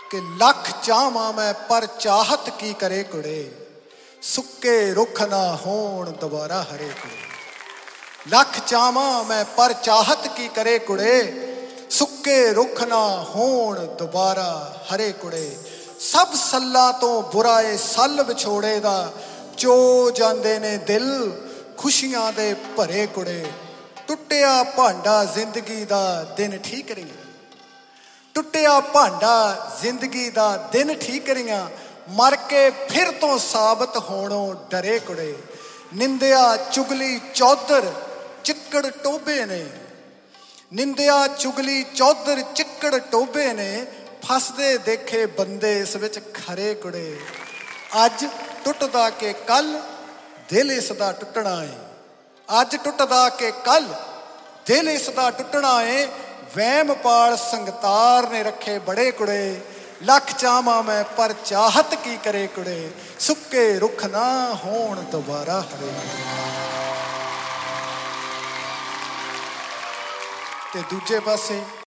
कि लख चाहवां मैं पर चाहत की करे कुड़े, सुक्के रुख ना होण दोबारा हरे कुड़े। लख चाहवां मैं पर चाहत की करे कुड़े, सुक्के रुख ना होण दोबारा हरे कुड़े। सब सल्ला तो बुरा ए सल विछोड़े दा, चो जांदे ने दिल खुशियां दे भरे कुड़े। टुटिया भांडा जिंदगी दा दिन ठीक रही, टुटिया भांडा जिंदगी दा दिन ठीक रहियां, मर के फिर तो साबित होणों डरे कुड़े। निंदिया चुगली चौधर चिक्कड़ टोबे ने, निंदिया चुगली चौधर चिक्कड़ टोबे ने, फसदे देखे बंदे इस विच खरे कुड़े। अज टुटदा के कल दिल इसदा टुटना है, अज टुटदा के कल दिल इसदा टुटना है। वहम पाल संगतार ने रखे बड़े कुड़े, लख चाहवां मैं पर चाहत की करे कुड़े, सुक्के रुख ना होण दोबारा हरे। ते दूजे पासे